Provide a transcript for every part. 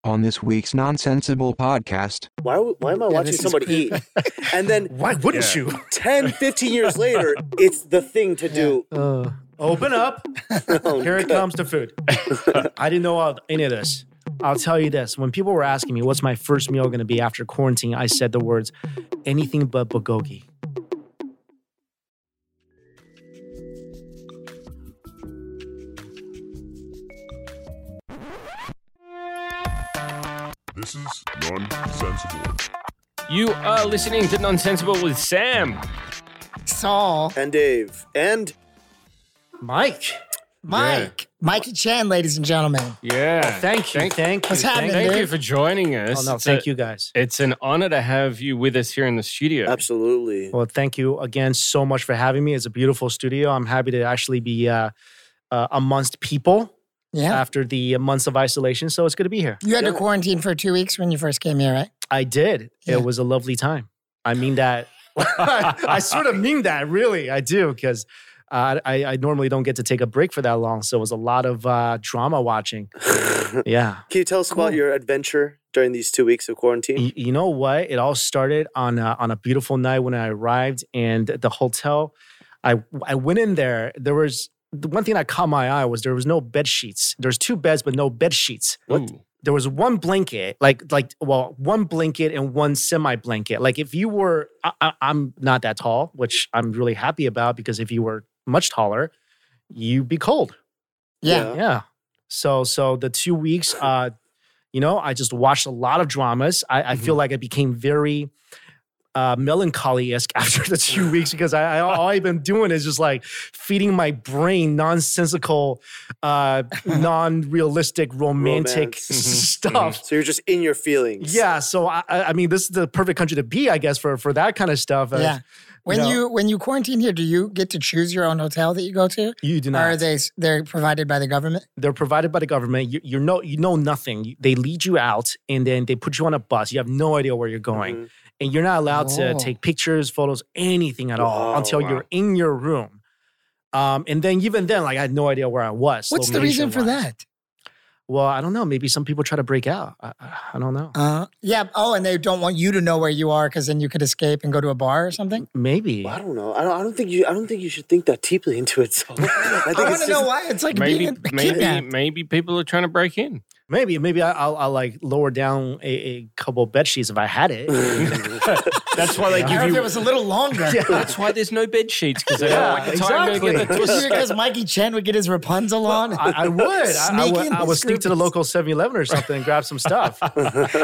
On this week's Nonsensible podcast. Why am I watching somebody eat? And then Why wouldn't you? 10, 15 years later, it's the thing to do. Open up. Here it comes to food. I didn't know any of this. I'll tell you this. When people were asking me, what's my first meal going to be after quarantine, I said the words, anything but bulgogi. This is Nonsensible. You are listening to Nonsensible with Sam. Saul. And Dave. And Mike. Mikey Chan, ladies and gentlemen. Yeah. Thank you. What's happening, Thank you dude? for joining us. Oh, no, thank you guys. It's an honor to have you with us here in the studio. absolutely. Well, thank you again so much for having me. It's a beautiful studio. I'm happy to actually be amongst people Yeah. after the months of isolation. So it's good to be here. You had to Yeah. quarantine for 2 weeks when you first came here, right? I did. Yeah. It was a lovely time. I mean that. I sort of mean that, really. I do, because I normally don't get to take a break for that long. So it was a lot of drama watching. Yeah. Can you tell us about your adventure during these 2 weeks of quarantine? You know what? It all started on a beautiful night when I arrived, and the hotel, I went in there. There was the one thing that caught my eye was there was no bed sheets. There's 2 beds, but no bed sheets. Ooh. There was one blanket, one blanket and one semi-blanket. Like if you were, I'm not that tall, which I'm really happy about, because if you were much taller, you'd be cold. Yeah. Yeah. So the 2 weeks, I just watched a lot of dramas. I feel like I became very melancholy-esque after the 2 weeks, because all I've been doing is just like feeding my brain nonsensical, non-realistic, romantic Romance. stuff. So you're just in your feelings. Yeah, so I mean, this is the perfect country to be, I guess, for that kind of stuff. Yeah. When you quarantine here, do you get to choose your own hotel that you go to? You do Or not. are they're provided by the government? They're provided by the government. You know nothing. They lead you out, and then they put you on a bus. You have no idea where you're going, and you're not allowed to Oh. take pictures, photos, anything at all Wow, until wow. you're in your room. And then even then, like I had no idea where I was. What's the reason for location-wise. that? Well, I don't know. Maybe some people try to break out. I don't know. Yeah. Oh, and they don't want you to know where you are because then you could escape and go to a bar or something? Maybe. Well, I don't know. I don't think you should think that deeply into it. So I think I want it's to know just- why. It's like Maybe, being kidnapped. maybe people are trying to break in. Maybe I'll like lower down a couple bed sheets if I had it. That's why they Or give if you. it was a little longer. That's why there's no bed sheets, because they Yeah, don't like the time to get the twist. Because Mikey Chen would get his Rapunzel on. I would. I Sneak would. in I the would sneak to the scoopies. local 7-Eleven or something and grab some stuff. How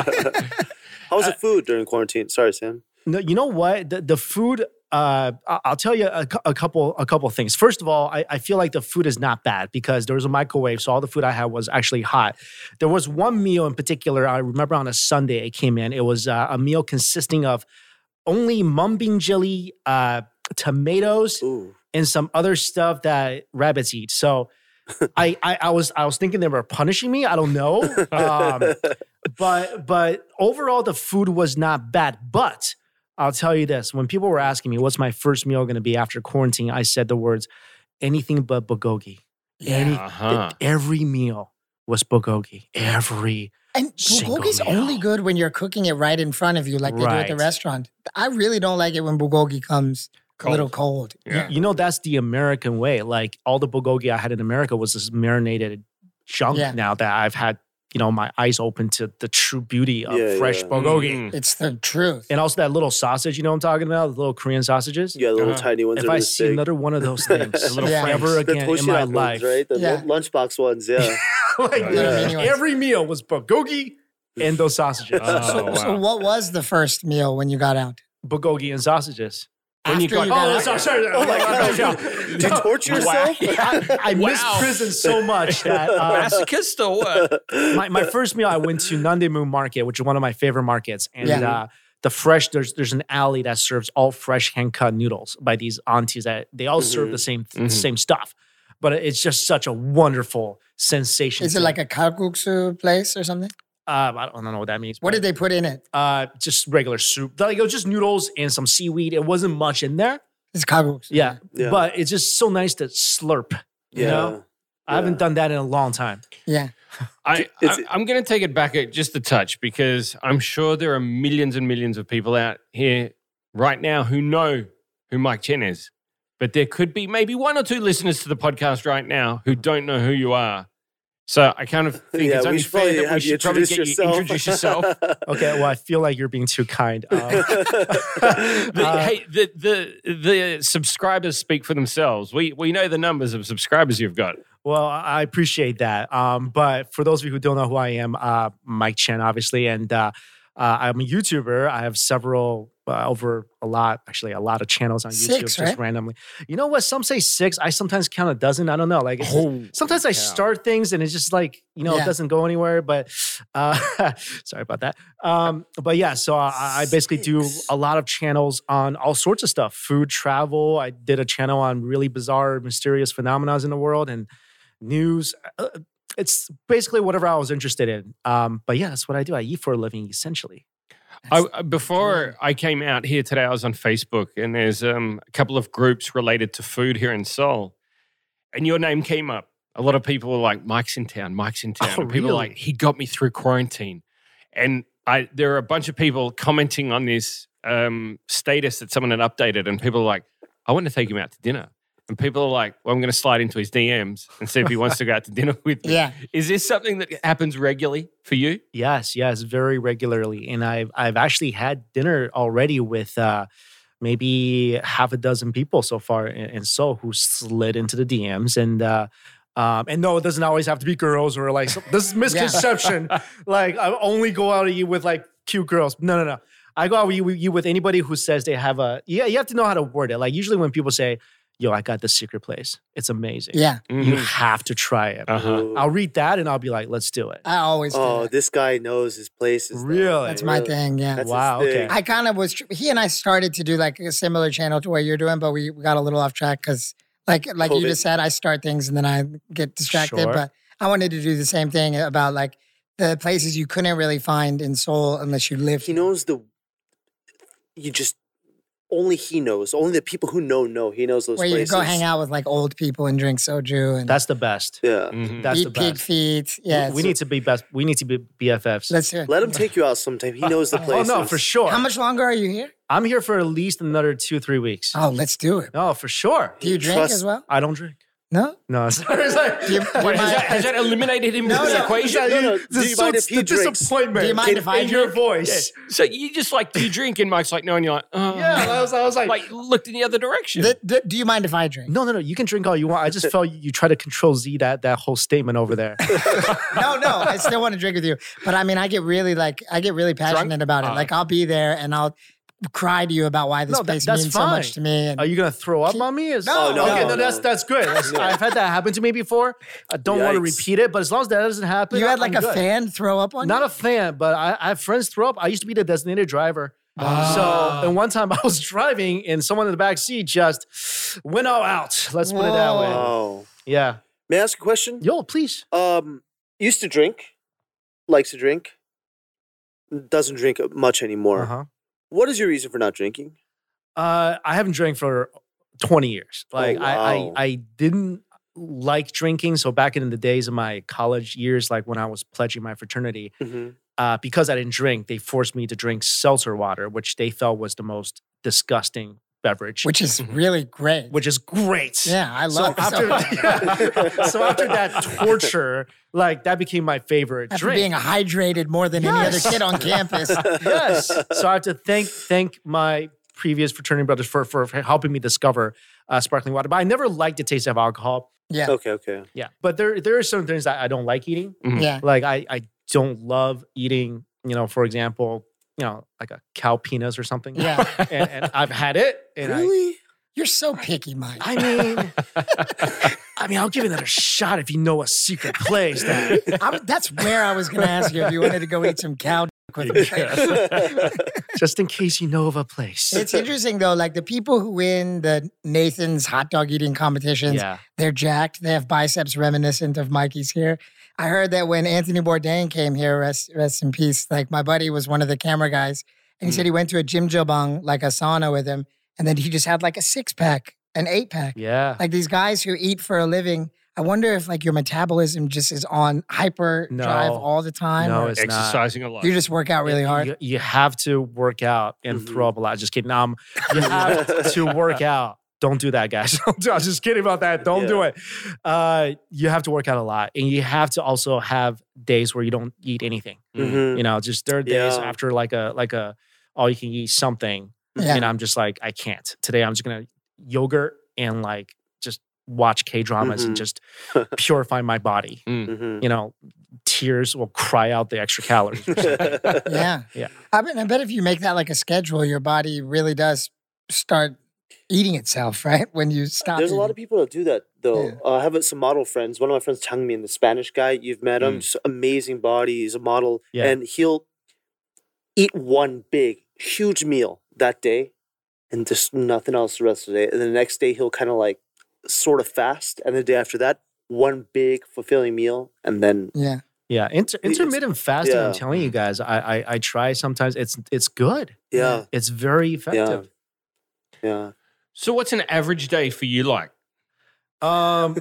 was the food during quarantine? Sorry, Sam. No, you know what? The food. I'll tell you a couple things. First of all, I feel like the food is not bad because there was a microwave, so all the food I had was actually hot. There was one meal in particular. I remember on a Sunday it came in. It was a meal consisting of only mung bean jelly, tomatoes, Ooh. and some other stuff that rabbits eat. So I was thinking they were punishing me. I don't know. But overall the food was not bad. But I'll tell you this. When people were asking me what's my first meal going to be after quarantine, I said the words, anything but bulgogi. Uh-huh. Every meal was bulgogi. Every And single bulgogi's meal. only good when you're cooking it right in front of you, like they do at the Right. restaurant. I really don't like it when bulgogi comes a little cold. Yeah. You know, that's the American way. Like all the bulgogi I had in America was this marinated junk. Yeah. Now that I've had, my eyes open to the true beauty of Yeah, fresh yeah. bulgogi. It's the truth. And also that little sausage, you know what I'm talking about? The little Korean sausages. Yeah, the little Uh-huh. tiny ones. If are I really see big. another one of those things little Yeah. ever The again in Toshi my Rock ones, life, right? The Yeah. lunchbox ones, yeah. like Yeah. Anyways. every meal was bulgogi and those sausages. Oh, So wow. what was the first meal when you got out? Bulgogi and sausages. When you After got- got Oh, out? sorry. Oh my God. Did you torture yourself? I miss Wow. prison so much that Masochist or what? my first meal, I went to Nandaemun Market, which is one of my favorite markets. And Yeah. there's an alley that serves all fresh hand-cut noodles by these aunties that they all serve the same stuff. But it's just such a wonderful sensation. Is it like a kalguksu place or something? I don't know what that means. What did they put in it? Just regular soup. Like it was just noodles and some seaweed. It wasn't much in there. It's kalguksu. Yeah. Yeah. But it's just so nice to slurp. You Yeah. know? I haven't done that in a long time. Yeah. I'm going to take it back just a touch because I'm sure there are millions and millions of people out here right now who know who Mike Chen is. But there could be maybe one or two listeners to the podcast right now who don't know who you are. So I kind of think it's only fair that we should probably get you introduce yourself. Okay, well, I feel like you're being too kind. Hey, the subscribers speak for themselves. We know the numbers of subscribers you've got. Well, I appreciate that. But for those of you who don't know who I am, Mike Chen, obviously, and I'm a YouTuber. I have several, a lot of channels on YouTube. 6, just right? randomly. You know what? Some say 6. I sometimes count a dozen. I don't know. Like sometimes I start things and it's just like, it doesn't go anywhere. But sorry about that. But yeah, so I basically do a lot of channels on all sorts of stuff. Food, travel. I did a channel on really bizarre, mysterious phenomena in the world and news. It's basically whatever I was interested in. But yeah, that's what I do. I eat for a living, essentially. Before I came out here today, I was on Facebook, and there's a couple of groups related to food here in Seoul, and your name came up. A lot of people were like, Mike's in town. Oh, And people were like, he got me through quarantine. And there are a bunch of people commenting on this status that someone had updated, and people are like, I want to take him out to dinner. And people are like, well, I'm going to slide into his DMs and see if he wants to go out to dinner with me. Yeah. Is this something that happens regularly for you? Yes, very regularly. And I've actually had dinner already with maybe half a dozen people so far in Seoul who slid into the DMs. And no, it doesn't always have to be girls or like, this is misconception. Like, I only go out to eat with like cute girls. No. I go out with you with anybody who says they have you have to know how to word it. Like usually when people say, yo, I got the secret place. It's amazing. Yeah. You have to try it. Uh-huh. I'll read that and I'll be like, let's do it. I always do that. this guy knows his places. though. Really? That's my thing, yeah. That's his Wow, thing. okay. I kind of was, he and I started to do like a similar channel to what you're doing, but we got a little off track because like you COVID. just said, I start things and then I get distracted. Sure. But I wanted to do the same thing about like the places you couldn't really find in Seoul unless you lived. He knows only he knows. Only the people who know. He knows those Where you places. go hang out with like old people and drink soju and That's the best. Yeah. That's the eat pig best. feet. Yeah. We need to be best. We need to be BFFs. Let's do it. Let him take you out sometime. He knows the Oh places. no, for sure. How much longer are you here? I'm here for at least another 2-3 weeks. Oh, let's do it. No, for sure. Do you drink Trust- as well? I don't drink. No? No, sorry. It's like, Do you, Wait, has that eliminated him from the equation? No. Do the you mind if he the drinks? disappointment Do you mind if I in your drink? voice. So you just like, do you drink? And Mike's like, no. And you're like, oh. Yeah, I was like, Looked in the other direction. Do you mind if I drink? no. You can drink all you want. I just felt you try to control Z that whole statement over there. No, I still want to drink with you. But I mean, I get really passionate about it. Like I'll be there and I'll cry to you about why this No, place that's means so fine. much to me. And Are you gonna throw up on me? No, okay, no. that's good. I've had that happen to me before. I don't want to Yikes. repeat it, but as long as that doesn't happen, you had like I'm a good. fan throw up on Not you? a fan, but I have friends throw up. I used to be the designated driver. And one time I was driving and someone in the back seat just went all out. Let's put it that way. Oh. Yeah. May I ask a question? Yo, please. Used to drink, likes to drink, doesn't drink much anymore. Uh-huh. What is your reason for not drinking? I haven't drank for 20 years. Like wow. I didn't like drinking. So back in the days of my college years, like when I was pledging my fraternity, because I didn't drink, they forced me to drink seltzer water, which they felt was the most disgusting beverage. Which is really great. Which is great. Yeah, I So love after, so after that torture, like that became my favorite After drink. being hydrated more than any other kid on campus. Yes. So I have to thank my previous fraternity brothers for helping me discover sparkling water. But I never liked the taste of alcohol. Yeah. Okay. Yeah. But there are certain things that I don't like eating. Yeah. Like I don't love eating, for example, like a cow penis or something. Yeah. And I've had it. And Really? You're so picky, Mike. I mean, I'll give it another shot if you know a secret place. That's where I was going to ask you if you wanted to go eat some cow with me. Just in case you know of a place. It's interesting though, like the people who win the Nathan's hot dog eating competitions, Yeah. they're jacked. They have biceps reminiscent of Mikey's here. I heard that when Anthony Bourdain came here, rest in peace, like my buddy was one of the camera guys, and he said he went to a jjimjilbang, like a sauna with him, and then he just had like a 6-pack, an 8-pack. Yeah. Like these guys who eat for a living. I wonder if like your metabolism just is on hyper drive No. all the time. No, or it's not. Exercising a lot. you just work out really hard. You have to work out and throw up a lot. Just kidding. You have to work out. Don't do that, guys. I was just kidding about that. Don't do it. You have to work out a lot, and you have to also have days where you don't eat anything. Mhm. You know, just there are days Yeah. after like a all you can eat something. Yeah. And I'm just like, I can't. Today I'm just gonna yogurt and like just watch K-dramas and Mhm. just purify my body. Mhm. You know, tears will cry out the extra calories. or something. Yeah. Yeah. I bet if you make that like a schedule, your body really does start eating itself, right? When you stop. There's a lot eating. of people that do that though. Yeah. I have some model friends. One of my friends, Changmin, the Spanish guy. You've met him. Mm. Just amazing body. He's a model, Yeah. and he'll eat one big, huge meal that day, and just nothing else the rest of the day. And the next day, he'll kind of like sort of fast, and the day after that, one big fulfilling meal, and then Yeah. Yeah, intermittent fasting. I'm yeah. telling you guys, I try sometimes. It's good. yeah, It's very effective. yeah. So what's an average day for you like? Well,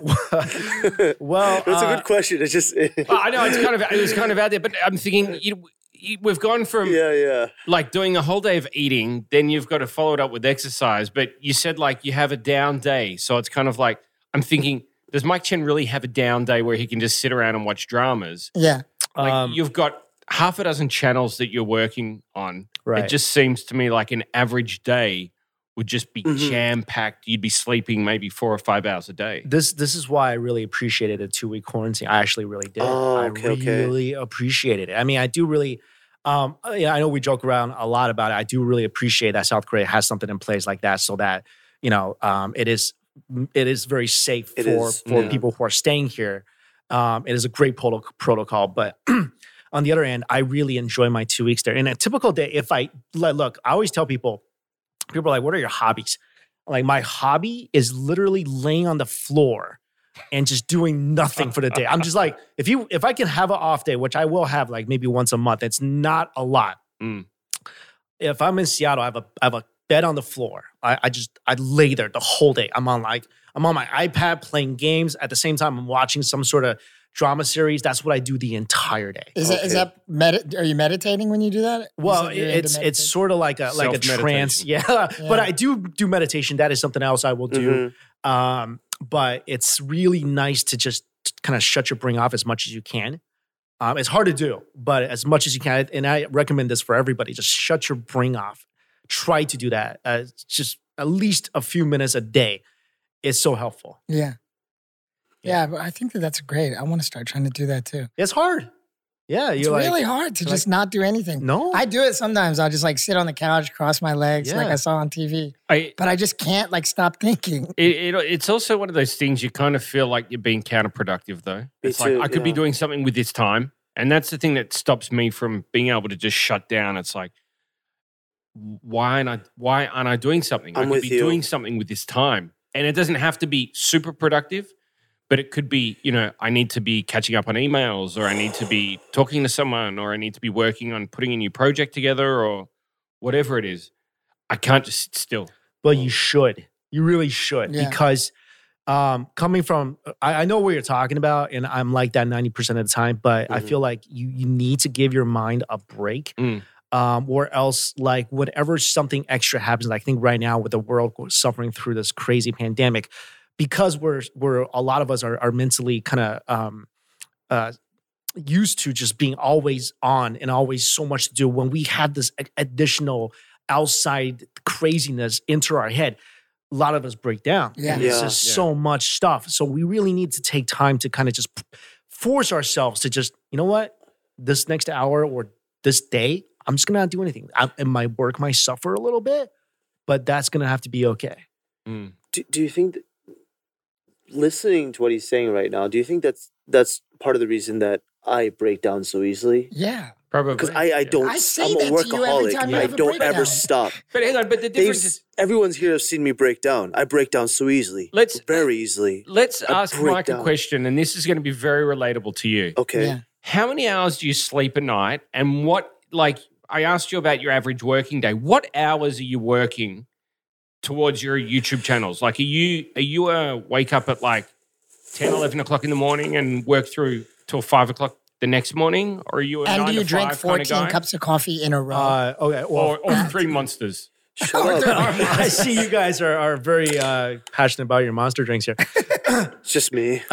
That's a good question. It's just I know it was kind of out there, but I'm thinking we've gone from yeah. like doing a whole day of eating, then you've got to follow it up with exercise. But you said like you have a down day, so it's kind of like I'm thinking, does Mike Chen really have a down day where he can just sit around and watch dramas? Yeah. Like you've got half a dozen channels that you're working on. Right. It just seems to me like an average day would just be Mhm. jam-packed. You'd be sleeping maybe 4 or 5 hours a day. This is why I really appreciated a 2-week quarantine. I actually really did. Oh, I okay, okay. really appreciated it. I mean, I do really. Yeah, I know we joke around a lot about it. I do really appreciate that South Korea has something in place like that, so that it is very safe It for is, for yeah. people who are staying here. It is a great protocol, but. On the other hand, I really enjoy my 2 weeks there. In a typical day, if I look, I always tell people are like, what are your hobbies? Like my hobby is literally laying on the floor and just doing nothing for the day. I'm just like, if I can have an off day, which I will have like maybe once a month, it's not a lot. Mm. If I'm in Seattle, I have a bed on the floor. I lay there the whole day. I'm on my iPad playing games. At the same time, I'm watching some sort of drama series. That's what I do the entire day. Is that are you meditating when you do that? You Well, said you're into it's meditation? sort of like a trance. Self-meditation. Yeah. But I do meditation. That is something else I will do. But it's really nice to just kind of shut your brain off as much as you can. It's hard to do, but as much as you can. And I recommend this for everybody. Just shut your brain off. Try to do that. Just at least a few minutes a day. It's so helpful. Yeah. Yeah, but I think that's great. I want to start trying to do that too. It's hard. Yeah. It's You're really like, hard to like- just not do anything. no. I do it sometimes. I'll just like sit on the couch, cross my legs like Yeah. I saw on TV. But I just can't like stop thinking. it's also one of those things you kind of feel like you're being counterproductive, though. It's too, like I could be yeah. doing something with this time, and that's the thing that stops me from being able to just shut down. It's like, why aren't I doing something? I I'm could with be you. doing something with this time, and it doesn't have to be super productive. But it could be, I need to be catching up on emails, or I need to be talking to someone, or I need to be working on putting a new project together, or whatever it is. I can't just sit still. But you should. You really should. Yeah. Because coming from, I know what you're talking about, and I'm like that 90% of the time, but I Mhm. feel like you need to give your mind a break. Mm. Or else, like, whenever something extra happens, I think right now with the world suffering through this crazy pandemic, because we're a lot of us are mentally kind of used to just being always on and always so much to do. When we have this additional outside craziness into our head, a lot of us break down. Yeah. And it's Yeah. just Yeah. so much stuff. So we really need to take time to kind of just force ourselves to just, you know what, this next hour or this day, I'm just gonna not do anything. It might work might suffer a little bit, but that's gonna have to be okay. Mm. Do you think that, listening to what he's saying right now, do you think that's part of the reason that I break down so easily? Yeah. Probably. Because I don't. I say I'm a that to you every workaholic. time you I have a don't breakdown. ever stop. But hang on, but the difference is, Everyone's here has seen me break down. I break down so easily. Very easily. let's I ask break Mike a down. question, and this is going to be very relatable to you. Okay. Yeah. How many hours do you sleep a night? And I asked you about your average working day. What hours are you working towards your YouTube channels? Like, are you wake up at like 10, 11 o'clock in the morning and work through till 5 o'clock the next morning? Or are you a And 9 do you to drink 5 kind of 14 guy? cups of coffee in a row? Okay, well, Or 3 Monsters? Shut up. I see you guys are very passionate about your monster drinks here. It's just me.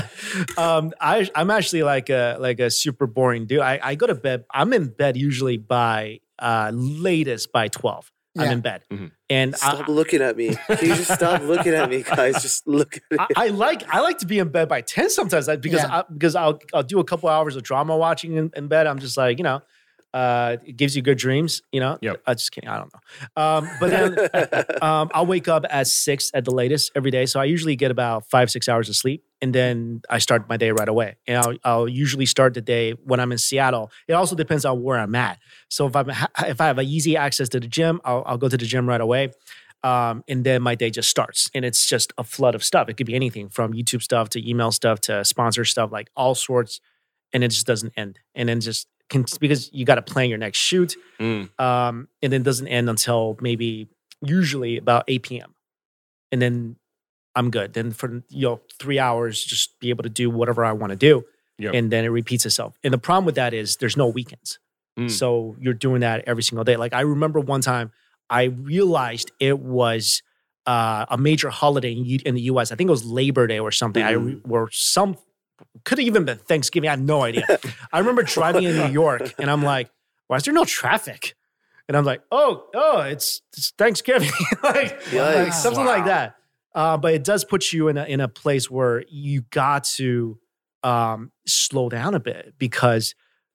I'm actually like a super boring dude. I go to bed. I'm in bed usually by latest by 12. I'm Yeah. in bed, and Stop looking at me. Can you just stop looking at me, guys? Just look at me. I like to be in bed by 10 sometimes because I'll do a couple hours of drama watching in bed. I'm just like, it gives you good dreams, Yep. I just kidding. I don't know. But then I'll wake up at 6 at the latest every day. So I usually get about 5-6 hours of sleep, and then I start my day right away. And I'll usually start the day when I'm in Seattle. It also depends on where I'm at. So if I have easy access to the gym, I'll go to the gym right away. And then my day just starts, and it's just a flood of stuff. It could be anything from YouTube stuff to email stuff to sponsor stuff, like all sorts, and it just doesn't end. And then just because you got to plan your next shoot, and then it doesn't end until maybe usually about 8 p.m. And then I'm good. Then for 3 hours, just be able to do whatever I want to do, Yep. and then it repeats itself. And the problem with that is there's no weekends, so you're doing that every single day. Like I remember one time I realized it was a major holiday in the U.S. I think it was Labor Day or something. Could have even been Thanksgiving. I had no idea. I remember driving in New York, and I'm like, why is there no traffic? And I'm like, oh, it's Thanksgiving, like something like that. But it does put you in a place where you got to slow down a bit, because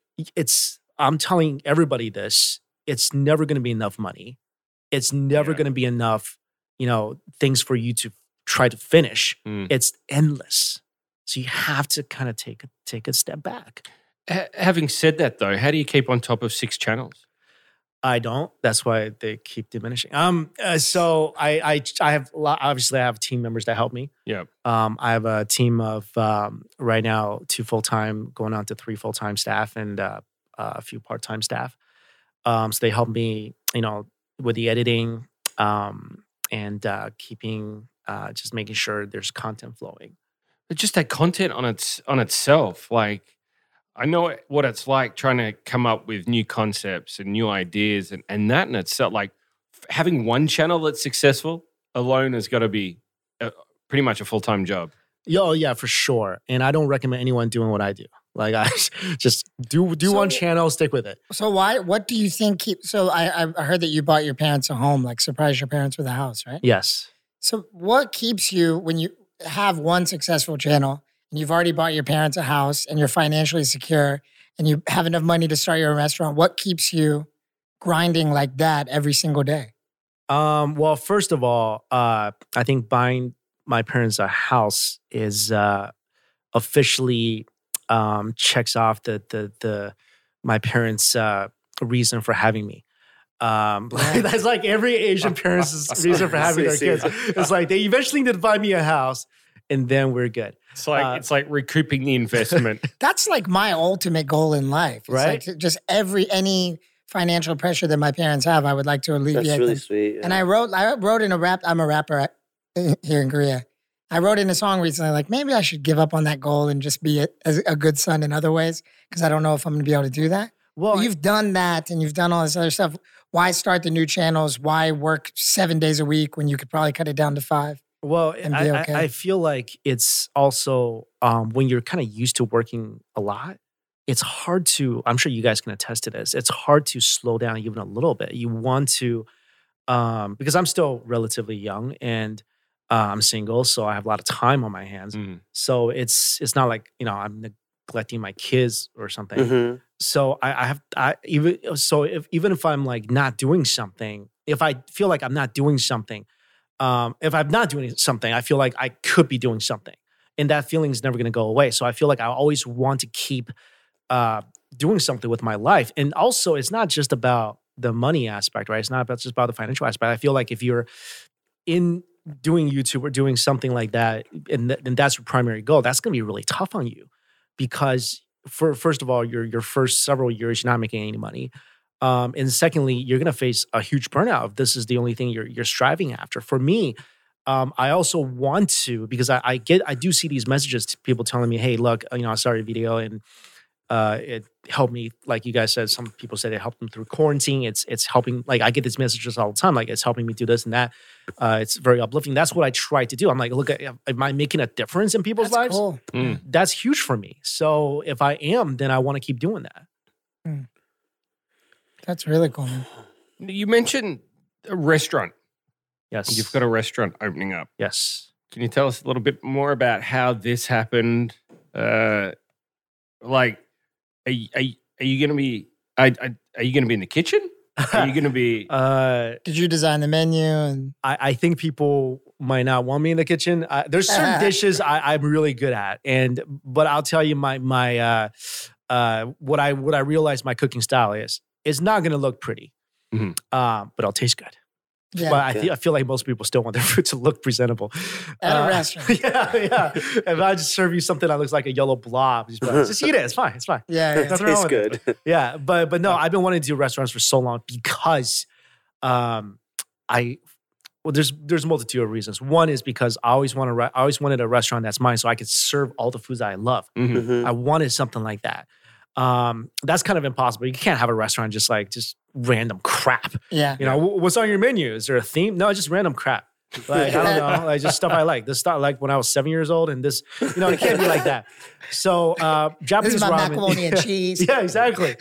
I'm telling everybody this, it's never going to be enough money. It's never going to be enough, things for you to try to finish. It's endless. So you have to kind of take a step back. Having said that, though, how do you keep on top of 6 channels? I don't. That's why they keep diminishing. So I have obviously I have team members that help me. Yeah. I have a team of right now 2 full-time, going on to 3 full-time staff, and a few part-time staff. So they help me, with the editing, and keeping just making sure there's content flowing. But just that content on itself, like I know what it's like trying to come up with new concepts and new ideas, and that in itself, like having one channel that's successful alone has got to be pretty much a full-time job. Yeah, for sure. And I don't recommend anyone doing what I do. Like I just do one channel, stick with it. So what do you think so I heard that you bought your parents a home, like surprised your parents with a house, right? Yes. So what keeps you, when you have one successful channel and you've already bought your parents a house and you're financially secure and you have enough money to start your own restaurant, what keeps you grinding like that every single day? Well, first of all, I think buying my parents a house is officially checks off the my parents' reason for having me. That's like every Asian parent's reason for having their kids. It's like they eventually need to buy me a house, and then we're good. It's like recouping the investment. That's like my ultimate goal in life. It's right? Like just any financial pressure that my parents have, I would like to alleviate. That's really them. sweet. Yeah. And I wrote in a rap. I'm a rapper here in Korea. I wrote in a song recently, like maybe I should give up on that goal and just be a good son in other ways, because I don't know if I'm going to be able to do that. Well, But you've done that and you've done all this other stuff. Why start the new channels? Why work 7 days a week when you could probably cut it down to 5? Well, and be okay. I feel like it's also when you're kind of used to working a lot, it's hard to, I'm sure you guys can attest to this, it's hard to slow down even a little bit. You want to, because I'm still relatively young and I'm single, so I have a lot of time on my hands. So it's not like, I'm neglecting my kids or something. Mm-hmm. So even if I'm like not doing something, if I feel like I'm not doing something, if I'm not doing something, I feel like I could be doing something, and that feeling is never going to go away. So I feel like I always want to keep doing something with my life. And also, it's not just about the money aspect, right? It's not just about the financial aspect. I feel like if you're in doing YouTube or doing something like that, and that's your primary goal, that's going to be really tough on you, because first of all, your first several years, you're not making any money. And secondly, you're going to face a huge burnout if this is the only thing you're striving after. For me, I also want to, because I do see these messages to people telling me, hey, look, I saw your video and it helped me. Like you guys said, some people said it helped them through quarantine. It's helping. Like I get these messages all the time. Like it's helping me do this and that. It's very uplifting. That's what I try to do. I'm like, look, am I making a difference in people's lives? Cool. That's huge for me. So if I am, then I want to keep doing that. That's really cool, man. You mentioned a restaurant. Yes. You've got a restaurant opening up. Yes. Can you tell us a little bit more about how this happened? Like, are you going to be? Are you going to be in the kitchen? Are you going to be? Did you design the menu? And I think people might not want me in the kitchen. There's certain dishes I'm really good at, but I'll tell you my what I realized my cooking style is. It's not going to look pretty, but it'll taste good. yeah, But I feel like most people still want their food to look presentable. at a restaurant. Yeah. If I just serve you something that looks like a yellow blob, just eat it. It's fine. It's fine. Yeah, yeah. Nothing wrong Tastes with good. Yeah, but no, I've been wanting to do restaurants for so long because there's a multitude of reasons. One is because I always wanted a restaurant that's mine so I could serve all the foods that I love. Mhm. I wanted something like that. That's kind of impossible. You can't have a restaurant just random crap. Yeah. What's on your menu? Is there a theme? No, just random crap. Like, I don't know, like just stuff I like. This stuff like when I was 7 years old, and this, it can't be like that. So Japanese This is my ramen. macaroni and cheese. Yeah, exactly.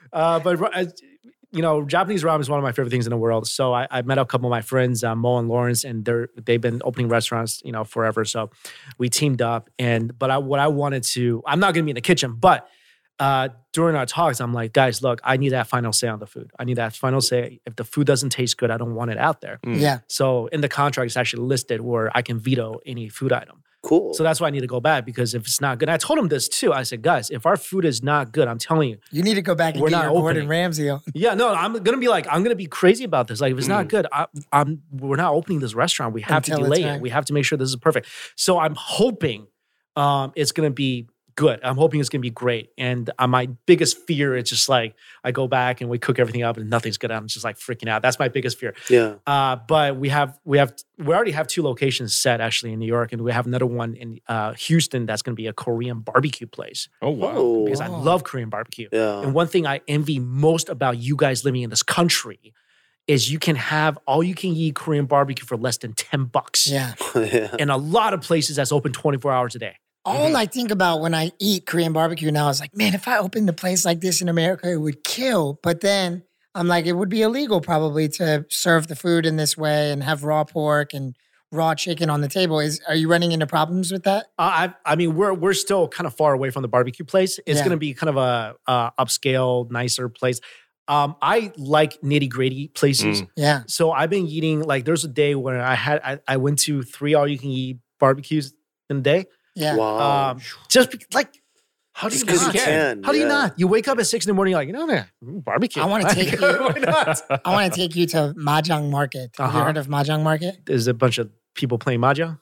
Japanese ramen is one of my favorite things in the world. So I met a couple of my friends, Mo and Lawrence, and they've been opening restaurants, forever. So we teamed up, what I wanted to, I'm not going to be in the kitchen, but during our talks, I'm like, guys, look, I need that final say on the food. I need that final say. If the food doesn't taste good, I don't want it out there. Yeah. So in the contract, it's actually listed where I can veto any food item. Cool. So that's why I need to go back, because if it's not good, I told him this too. I said, guys, if our food is not good, I'm telling you, You need to go back and We're get not your Gordon opening. Ramsay on. yeah, no, I'm gonna be crazy about this. Like, if it's not good, we're not opening this restaurant. We have Until to it's delay right. it. We have to make sure this is perfect. So I'm hoping it's gonna be good. I'm hoping it's gonna be great. And my biggest fear is just like I go back and we cook everything up and nothing's good. I'm just like freaking out. That's my biggest fear. Yeah. But we already have 2 locations set actually in New York, and we have another one in Houston that's gonna be a Korean barbecue place. Oh wow! Oh. Because I love Korean barbecue. Yeah. And one thing I envy most about you guys living in this country is you can have all you can eat Korean barbecue for less than $10. Yeah. Yeah. And a lot of places that's open 24 hours a day. All I think about when I eat Korean barbecue now is like, man, if I opened a place like this in America, it would kill. But then I'm like, it would be illegal probably to serve the food in this way and have raw pork and raw chicken on the table. Are you running into problems with that? I mean, we're still kind of far away from the barbecue place. It's Yeah. going to be kind of a upscale, nicer place. I like nitty gritty places. Yeah. So I've been eating, like there's a day where I went to 3 all you can eat barbecues in a day. Yeah. Wow. How do you Just 'cause not? you can. How do you yeah. not? You wake up at 6 in the morning, you're like, man, barbecue. I wanna take you- Why not? I want to take you to Mahjong Market. Have you Uh-huh. heard of Mahjong Market? There's a bunch of people playing mahjong.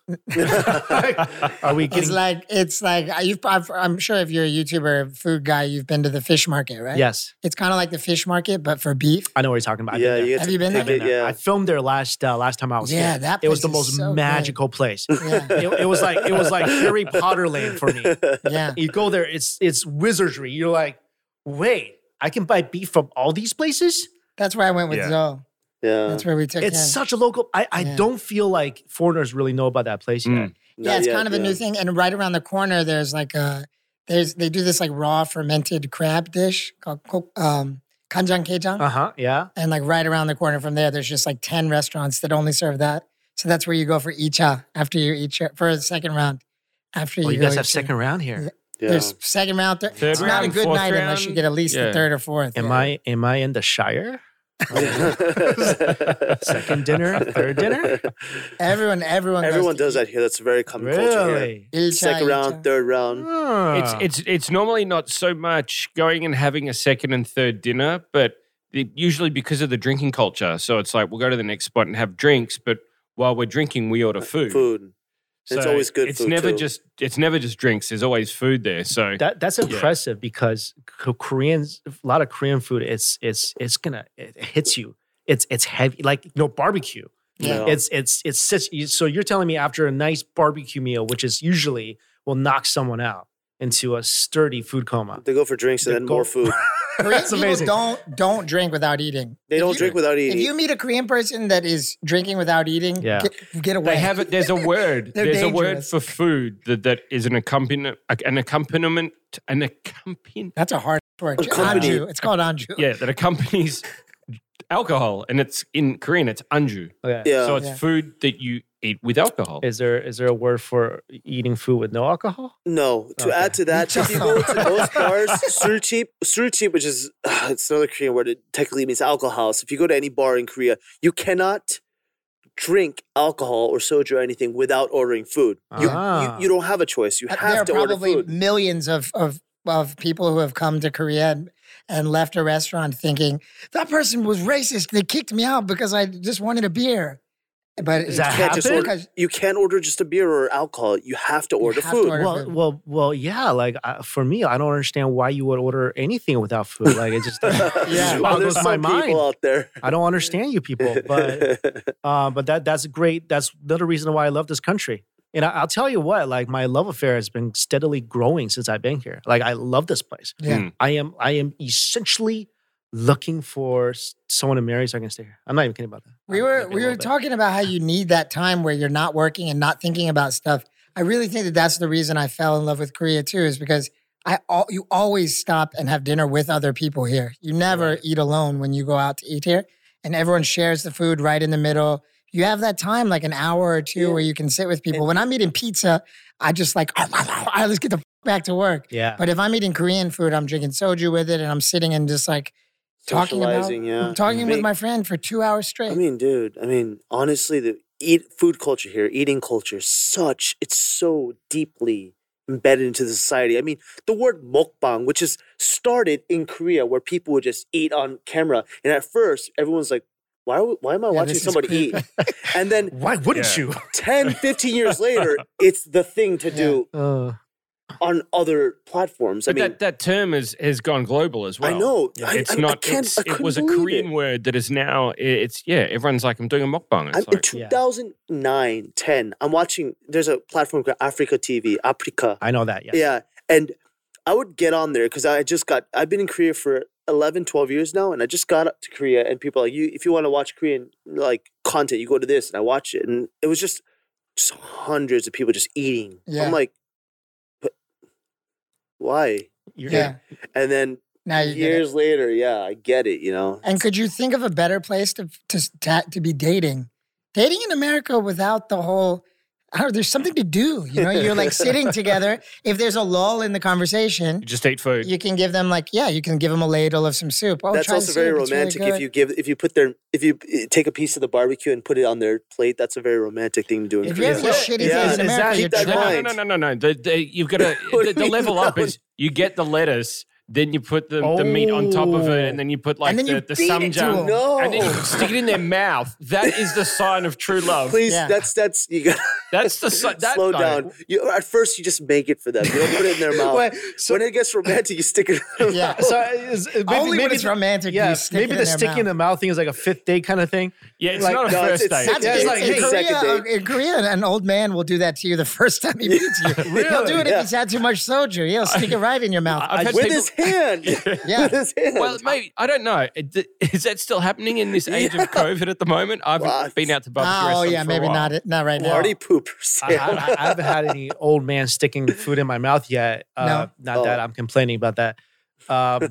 Are we getting? It's like I'm sure if you're a YouTuber food guy, you've been to the fish market, right? Yes, It's kind of like the fish market, but for beef. I know what you're talking about. I've Yeah. been there. Have you been take there? it, Yeah. I filmed there last time I was Yeah, here. that It was the place most is so good. magical place. Yeah. It was like Harry Potter land for me. Yeah. You go there, it's wizardry. You're like, wait, I can buy beef from all these places? That's where I went with Yeah. Zoe. Yeah. That's where we took It's him. such a local. I Yeah. don't feel like foreigners really know about that place yet. Yeah, it's kind of a new thing. And right around the corner, there's like they do this like raw fermented crab dish called kanjang. Yeah. And like right around the corner from there, there's just like 10 restaurants that only serve that. So that's where you go for icha after you eat for the second round. After Oh, you go guys eat have your- second round here. Yeah. There's second round. Third It's not a round, good fourth night unless you round. get at least Yeah. the third or fourth. Am I in the Shire? Second dinner, third dinner? Everyone Everyone does that here. That's a very common culture here. Really? Icha, Second round, icha. third round. Ah. It's normally not so much going and having a second and third dinner, but usually because of the drinking culture. So it's like we'll go to the next spot and have drinks, but while we're drinking, we order food. Food. It's always good It's food, never too. it's never just drinks. There's always food there. So That's impressive because Koreans, a lot of Korean food, it hits you. It's heavy, like barbecue. Yeah. No. It's such. So you're telling me after a nice barbecue meal, which is usually will knock someone out into a sturdy food coma. They go for drinks and They then go- more food. Korean That's people amazing. don't drink without eating. They If don't you- drink without If eating. you meet a Korean person that is drinking without eating, Yeah. get away. They have it. There's a word. They're There's a word dangerous. for food that is an accompaniment. That's a hard word. Accompany. Anju. It's called anju. Yeah, that accompanies alcohol, and it's in Korean. It's anju. Okay. Yeah. So it's Yeah. food that you eat with alcohol. Is there a word for eating food with no alcohol? No. To Okay. add to that, if you go to those bars, surcheap, which is it's another Korean word. It technically means alcohol. So if you go to any bar in Korea, you cannot drink alcohol or soju or anything without ordering food. You don't have a choice. You There have are to order probably food. millions of people who have come to Korea and left a restaurant thinking that person was racist. They kicked me out because I just wanted a beer. But Does that You can't just happen? order. You can't order just a beer or alcohol. You have to order have to food. order- Well, yeah. Like for me, I don't understand why you would order anything without food. Like it just Yeah. Well, boggles there's my some people mind. out there. I don't understand you people, but that's great. That's another reason why I love this country. And I'll tell you what, like my love affair has been steadily growing since I've been here. Like I love this place. Yeah. I am essentially looking for someone to marry so I can stay here. I'm not even kidding about that. We I'm were joking a we were little bit. talking about how you need that time where you're not working and not thinking about stuff. I really think that that's the reason I fell in love with Korea too, is because you always stop and have dinner with other people here. You never eat alone when you go out to eat here, and everyone shares the food right in the middle. You have that time, like an hour or two, where you can sit with people. When I'm eating pizza, I just like, let's get the back to work. Yeah. But if I'm eating Korean food, I'm drinking soju with it, and I'm sitting and just like talking Socializing, yeah. talking with Make- my friend for 2 hours straight. I mean, dude. Honestly, the food culture here, eating culture, it's so deeply embedded into the society. I mean, the word mukbang, which is started in Korea, where people would just eat on camera, and at first everyone's like, why am I watching this is somebody eat? And then Why wouldn't Yeah. you? 10, 15 years later, it's the thing to do on other platforms. I But mean, that term has gone global as well. I know. It's not. It was a Korean word that is now. Everyone's like, I'm doing a mukbang. It's In like, 2009, 10, I'm watching, there's a platform called Africa TV, Africa. I know that. Yes. Yeah. And I would get on there because I've been in Korea for 11, 12 years now. And I just got up to Korea and people are like, if you want to watch Korean like content, you go to this, and I watch it. And it was just hundreds of people just eating. Yeah. I'm like, but why? Yeah. And then Now you get it. years later, yeah, I get it, you know? And could you think of a better place to be dating? Dating in America without the whole, there's something to do. You know, you're like sitting together. If there's a lull in the conversation, you just eat food. you can give them you can give them a ladle of some soup. Oh, That's try the also very soup. It's really romantic. good. If you take a piece of the barbecue and put it on their plate, that's a very romantic thing to do in If you Korea. have your shitty Yeah. things in Is America, that- you're keep that in trapped. mind. No. You've got to. What do the you level mean? up is you get the lettuce, then you put the meat on top of it, and then you put like And then you the feed it to samjang, them. No. and then you stick it in their mouth. That is the sign of true love. Please, Yeah. that's you got That's the sign. slow down. At first, you just make it for them. You don't put it in their mouth. Wait, so- when it gets romantic, you stick it in their Yeah. mouth. So Only when it's romantic, do you Yeah, stick maybe it the in their stick in the mouth thing is like a fifth date kind of thing. Yeah, it's Like, not a no, first it's- date. That's Yeah, it's in, like, in hey, Korea. second date. In Korea, an old man will do that to you the first time he meets you. He'll do it if Yeah. he's had too much soju. He'll stick it right in your mouth. I've had With people- his hand. Yeah. With his hand. Well, mate, I don't know. Is that still happening in this age of COVID at the moment? I've What? been out to barbecue Oh restaurants yeah, for a maybe while. not right now. Party poopers. I haven't had any old man sticking food in my mouth yet. No. Not that Oh. I'm complaining about that. But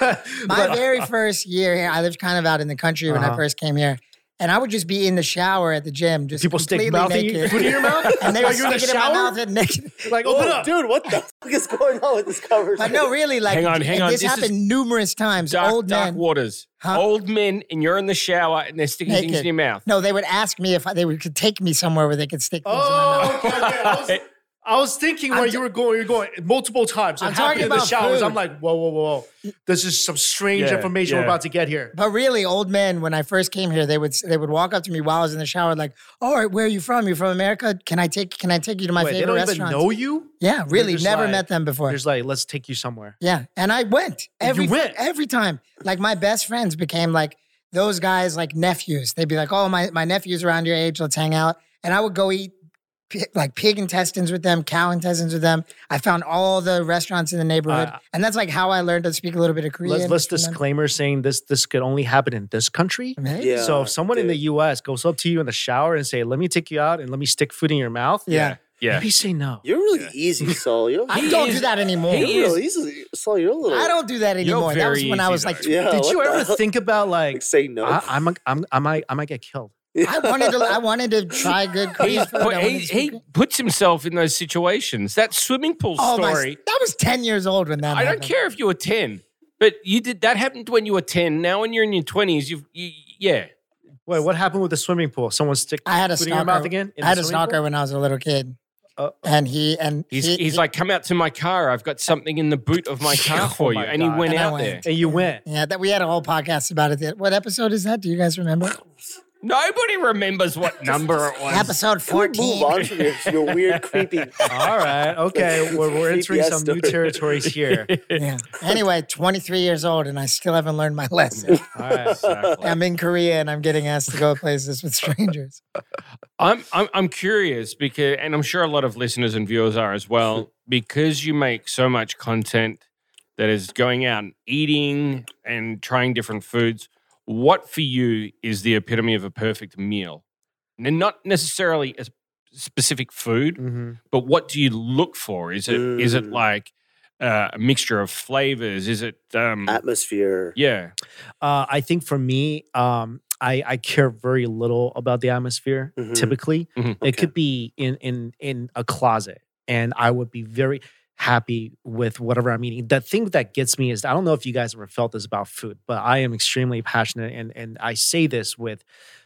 My very first year here, I lived kind of out in the country when I Uh-huh. first came here. And I would just be in the shower at the gym, just people stick completely mouth in naked. food in your mouth? And they While would you're in the stick it in my shower? mouth and naked. like, open Oh, up. dude, what the fuck is going on with this conversation? But no, really, like, Hang on. and this This happened is numerous times. Dark Old men. waters. Huh? Old men, and you're in the shower, and they're sticking things Naked. in your mouth. No, they would ask me if could take me somewhere where they could stick things in my Oh, mouth. okay. I was thinking where you were going. You're going multiple times. I'm It talking happened in the about showers. food. I'm like, whoa. This is some strange Yeah, information we're yeah. about to get here. But really, old men, when I first came here, they would walk up to me while I was in the shower, like, "All right, where are you from? You're from America? Can I take you to my Wait, they favorite don't even restaurant?" know you? Yeah, really, just never like- met them before. There's like, let's take you somewhere. Yeah, and I went every went? every time. Like my best friends became like those guys like nephews. They'd be like, "Oh, my nephew's around your age. Let's hang out." And I would go eat like pig intestines with them, cow intestines with them. I found all the restaurants in the neighborhood, and that's like how I learned to speak a little bit of Korean. Let's disclaimer saying this could only happen in this country. Maybe. Yeah. So if someone in the U.S. goes up to you in the shower and say, "Let me take you out and let me stick food in your mouth," Yeah. maybe say no. You're really easy, Saul. You're, I don't do that anymore. you're real easy. Saul, you're a little. I don't do that anymore. That was very when I easy, was like, though. Yeah, Did what you the ever hell? think about like Say no. I might get killed? I wanted to try good Korean food. I wanted to He speak- puts himself in those situations. That swimming pool story. that was 10 years old when that I don't happened. care if you were 10, but you did that happened when you were 10. Now when you're in your 20s, yeah. Wait, what happened with the swimming pool? Someone stick I had a food in your stalker. mouth again? in I had the a swimming stalker pool? when I was a little kid. Uh, He's like, come out to my car. I've got something in the boot of my car Oh for you. my And he God. went And I out went. there. and you went. Yeah, that we had a whole podcast about it. What episode is that? Do you guys remember? Nobody remembers what number it was. Episode Can we move 14. on from your weird, creepy. All right. Okay. We're entering CPS some new story. territories here. Yeah. Anyway, 23 years old, and I still haven't learned my lesson. All right. Exactly. I'm in Korea, and I'm getting asked to go places with strangers. I'm curious because, and I'm sure a lot of listeners and viewers are as well, because you make so much content that is going out and eating and trying different foods. What for you is the epitome of a perfect meal? And not necessarily a specific food, Mm-hmm. but what do you look for? Is it Mm. like a mixture of flavors? Is it Atmosphere. yeah? I think for me, I care very little about the atmosphere. Mhm. Typically, Mhm. it could be in a closet, and I would be very happy with whatever I'm eating. The thing that gets me is I don't know if you guys ever felt this about food, but I am extremely passionate, and I say this with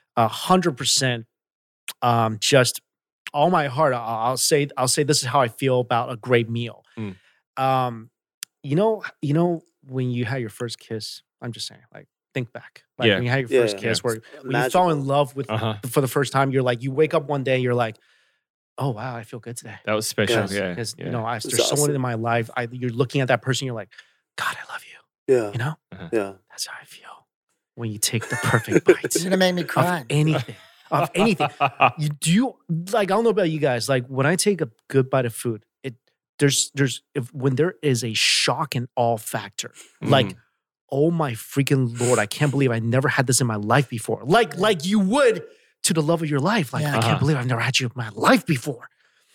100%, just all my heart. I'll say this is how I feel about a great meal. Mm. You know when you had your first kiss. I'm just saying, like, think back. Like Yeah. when you had your Yeah, first yeah. kiss, where when you Magical. fell in love with Uh-huh. for the first time, you're like, you wake up one day, you're like, oh wow, I feel good today. That was special. Yes. Yeah. Because yeah. you know, It's there's someone awesome. in my life. You're looking at that person, you're like, God, I love you. Yeah. You know, Yeah. that's how I feel when you take the perfect bite You're gonna make me of cry. anything. Of anything. You do like I don't know about you guys. Like when I take a good bite of food, when there is a shock and awe factor, like, oh my freaking Lord, I can't believe I never had this in my life before. Like you would to the love of your life. Like, Yeah. I can't believe I've never had you in my life before.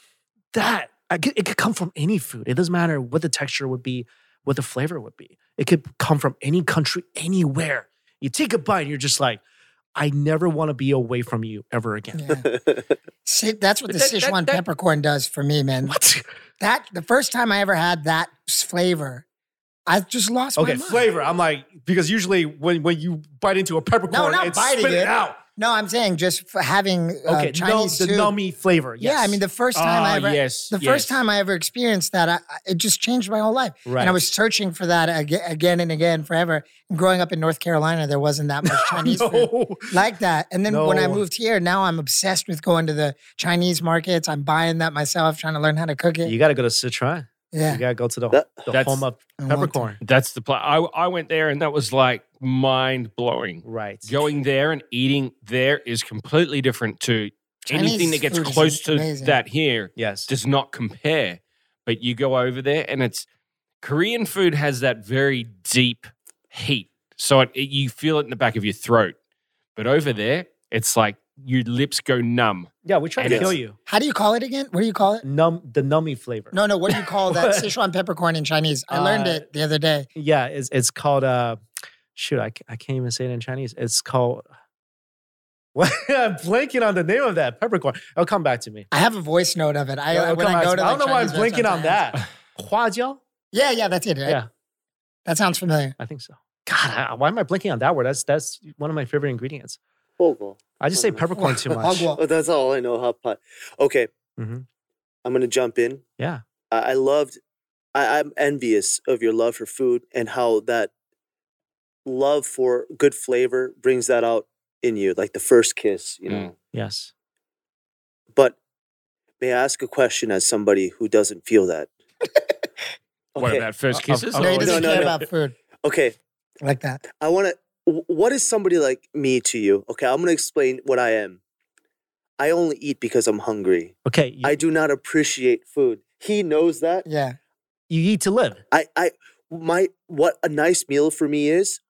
It could come from any food. It doesn't matter what the texture would be, what the flavor would be. It could come from any country, anywhere. You take a bite and you're just like, I never want to be away from you ever again. Yeah. See, that's what the That- Sichuan that- peppercorn does for me, man. What? The first time I ever had that flavor, I just lost Okay, my mind. flavor. I'm like, because usually when you bite into a peppercorn, not it's biting spit it. out. No, I'm saying just for having Okay, Chinese the soup. nummy flavor. Yes. Yeah, I mean the first time I ever, yes. the yes. first time I ever experienced that, it just changed my whole life. Right. And I was searching for that again and again forever. And growing up in North Carolina, there wasn't that much Chinese food No. like that. And then when I No. moved here, now I'm obsessed with going to the Chinese markets. I'm buying that myself, trying to learn how to cook it. You got to go to Sichuan. Yeah. You got to go to the That's- home of I want to. peppercorn. That's the plan. I went there and that was like mind blowing. Right. Going there and eating there is completely different to Chinese anything that gets food is close to amazing. that here. Yes. Does not compare. But you go over there and it's Korean food has that very deep heat. So you feel it in the back of your throat. But over there, it's like your lips go numb. Yeah, we try to Yes. kill you. How do you call it again? What do you call it? The nummy flavor. No, what do you call that Sichuan peppercorn in Chinese? I learned it the other day. Yeah, it's called shoot, I can't even say it in Chinese. It's called what? I'm blanking on the name of that peppercorn. It'll come back to me. I have a voice note of it. It'll When come I back go to to me. I don't know why I'm Chinese blanking on restaurants, that. Huajiao? Yeah, that's it. Right? Yeah, That sounds familiar. I think so. God, why am I blanking on that word? That's one of my favorite ingredients. Hogo. I just say peppercorn too much. Hogwa. Oh, that's all I know. Hot pot. Okay. Mhm. I'm gonna jump in. Yeah. I'm envious of your love for food and how that love for good flavor brings that out in you, like the first kiss, you know. Yes. But may I ask a question as somebody who doesn't feel that? What about first kisses? Oh, No, he no, doesn't no, care no. about food Okay. like that. I want to. what is somebody like me to you? Okay, I'm gonna explain what I am. I only eat because I'm hungry. Okay, I do not appreciate food. He knows that. Yeah. you eat to live. What a nice meal for me is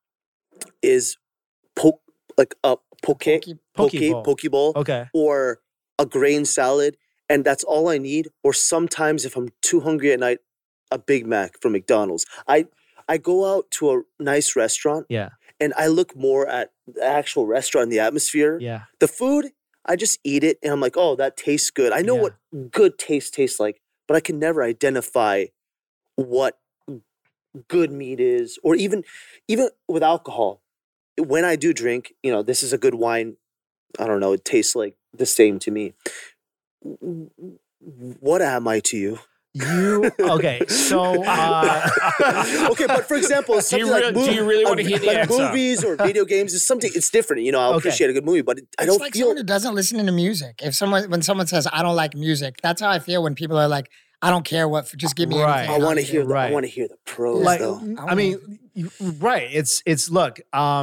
like a poke bowl, Okay. or a grain salad, and that's all I need. Or sometimes, if I'm too hungry at night, a Big Mac from McDonald's. I go out to a nice restaurant, Yeah. and I look more at the actual restaurant and the atmosphere. Yeah. The food, I just eat it, and I'm like, oh, that tastes good. I know Yeah. what good taste tastes like, but I can never identify what good meat is, or even with alcohol. When I do drink, this is a good wine. I don't know, it tastes like the same to me. What am I to you? You okay? So Okay, but for example, something do you really want to hear the like answer? movies or video games is something. It's different. I'll Okay. appreciate a good movie, but I It's don't like feel. someone who doesn't listen to music. When someone says, I don't like music, that's how I feel when people are like, I don't care what, just give me Right. anything. I and I'll want to eat hear. it." Right. I want to hear the pros, like though. I mean, right? It's look.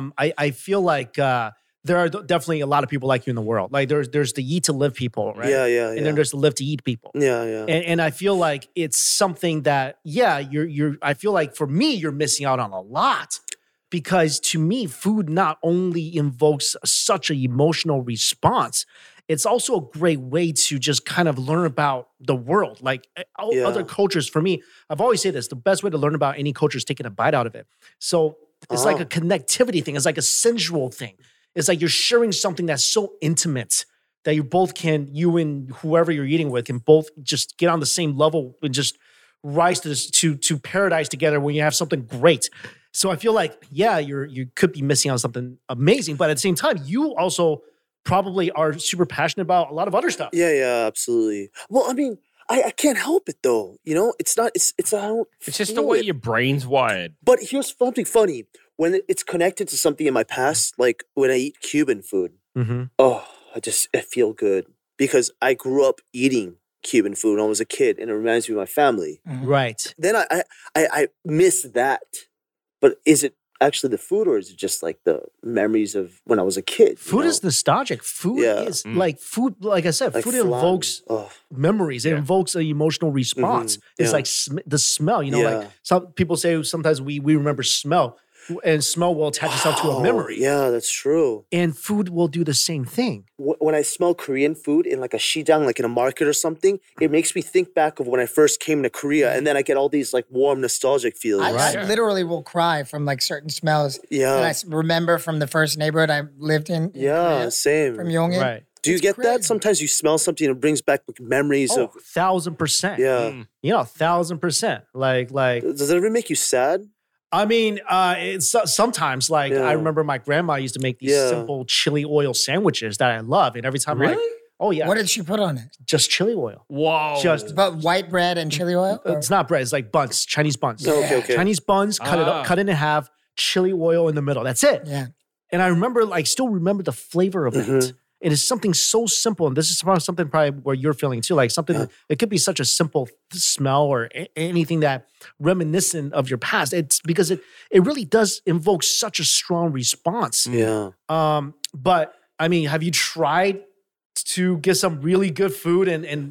I feel like there are definitely a lot of people like you in the world. Like there's the eat to live people, right? Yeah. And then there's the live to eat people. Yeah. And I feel like it's something that, you're I feel like for me, you're missing out on a lot, because to me, food not only invokes such an emotional response, it's also a great way to just kind of learn about the world. Like Yeah. other cultures, for me, I've always said this, the best way to learn about any culture is taking a bite out of it. So it's like a connectivity thing. It's like a sensual thing. It's like you're sharing something that's so intimate that you and whoever you're eating with can both just get on the same level and just rise to paradise together when you have something great. So I feel like, you could be missing out on something amazing, but at the same time, you also probably are super passionate about a lot of other stuff. Yeah, absolutely. Well, I mean, I can't help it though. It's not. It's. I don't. It's just the feel way it. your brain's wired. But here's something funny. When it's connected to something in my past, like when I eat Cuban food, Mm-hmm. oh, I feel good because I grew up eating Cuban food when I was a kid, and it reminds me of my family. Right. Then I miss that. But is it actually the food, or is it just like the memories of when I was a kid? Food is nostalgic. Food Yeah. is like food. Like I said, like food flan. invokes Oh, memories. It Yeah. invokes an emotional response. It's Yeah. like the smell. Yeah. Like some people say sometimes we remember smell, and smell will attach itself to a memory. Yeah, that's true. And food will do the same thing. When I smell Korean food in like a shijang, like in a market or something, it makes me think back of when I first came to Korea, and then I get all these like warm, nostalgic feelings. I literally will cry from like certain smells Yeah. that I remember from the first neighborhood I lived in Yeah, Korea, same. from Yongin. Right. Do you It's get crazy. that? Sometimes you smell something and it brings back like, memories Oh, of. 1,000%. Yeah. 1,000%. Like Does it ever make you sad? I mean, it's sometimes like Yeah. I remember my grandma used to make these Yeah. simple chili oil sandwiches that I love, and every time oh yeah, What did she put on it? just chili oil. Whoa. Just But white bread and chili oil? Or- it's not bread. It's like buns, Chinese buns. Oh, okay. Chinese buns, cut it up, cut it in half, chili oil in the middle. That's it. Yeah. And I remember, still remember the flavor of it. It is something so simple, and this is something probably where you're feeling too. Like something, it could be such a simple smell or anything that reminiscent of your past. It's because it really does invoke such a strong response. Yeah. But I mean, have you tried to get some really good food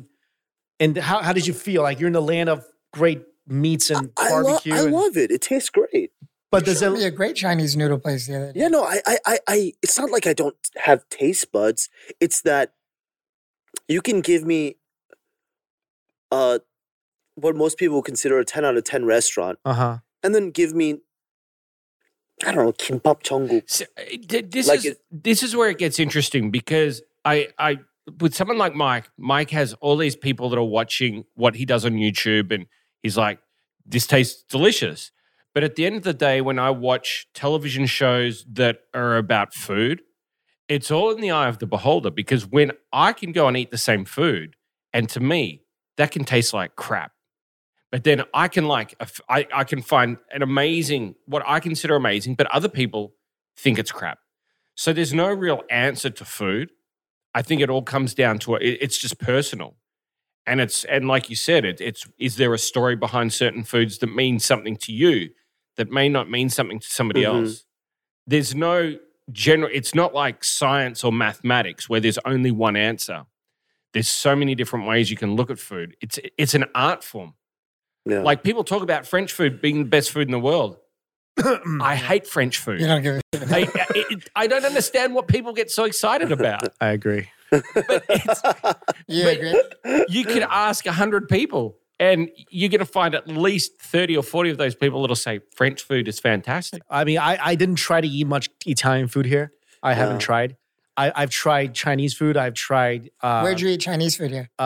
and how did you feel? Like you're in the land of great meats and barbecue. I love it. It tastes great. But does Showed me it? a great Chinese noodle place the other day. Yeah, no, I it's not like I don't have taste buds. It's that you can give me what most people would consider a 10 out of 10 restaurant, and then give me, I don't know, kimbap Cheongguk. So, Like this is where it gets interesting because I with someone like Mike has all these people that are watching what he does on YouTube, and he's like, this tastes delicious. But at the end of the day, when I watch television shows that are about food, it's all in the eye of the beholder, because when I can go and eat the same food, and to me, that can taste like crap. But then I can I can find an amazing, what I consider amazing, but other people think it's crap. So there's no real answer to food. I think it all comes down to it's just personal. And like you said, it's is there a story behind certain foods that means something to you that may not mean something to somebody else? there's no general, it's not like science or mathematics where there's only one answer. There's so many different ways you can look at food. It's an art form. Yeah. Like people talk about French food being the best food in the world. I hate French food. You don't give a shit. I don't understand what people get so excited about. I agree. But You but agree? you could ask 100 people and you're going to find at least 30 or 40 of those people that'll say French food is fantastic. I mean, I didn't try to eat much Italian food here. I haven't tried. I've tried Chinese food. I've tried. Where'd you eat Chinese food here?